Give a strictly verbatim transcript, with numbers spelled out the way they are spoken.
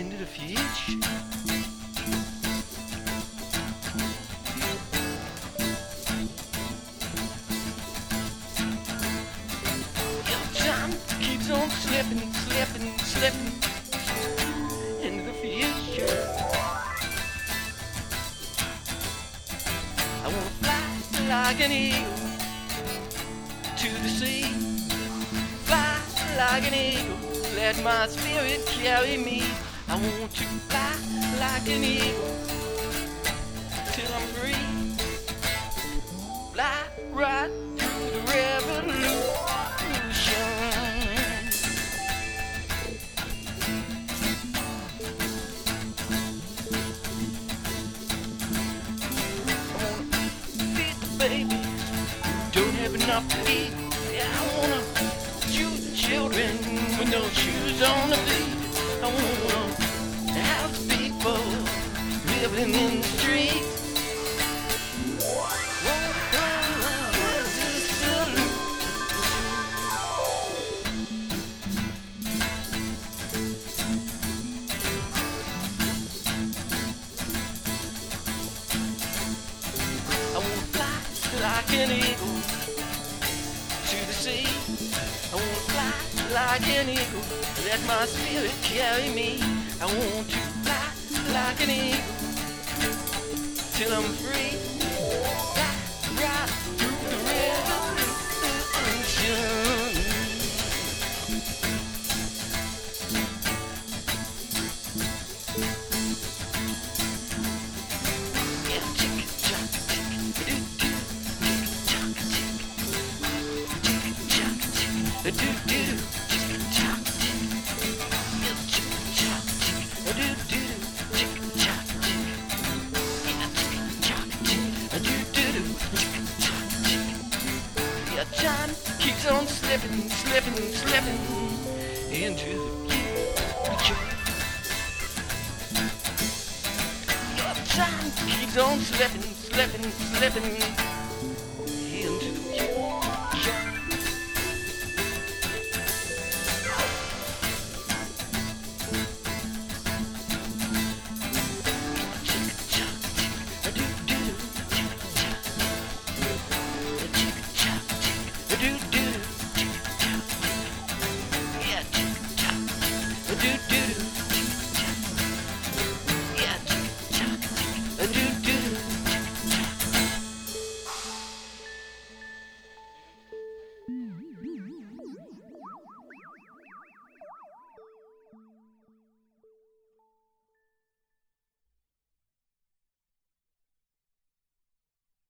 into the future. Time keeps on slipping, slipping, slipping into the future. I wanna fly like an eagle to the sea. Fly like an eagle, let my spirit carry me. I want to fly like an eagle till I'm free. Fly right through the revolution. Baby, don't have enough to eat. Yeah, I wanna shoot children with no shoes on their feet. I wanna house people living in the streets. I wanna fly like an eagle to the sea. I wanna fly like an eagle, let my spirit carry me. I want to fly like an eagle till I'm free. Fly right through the revolution. Yeah, chick, chock, chick, do do. Do do, chick chock chick, yeah, chick chock chick, do do, chick chock chick, yeah, chick chock chick, do do, chick chock chick. Yeah, time keeps on slipping, slipping, slipping into the future. Yeah, time keeps on slipping, slipping, slipping into the future. Do do, chick chock, yeah, chick chock, do do.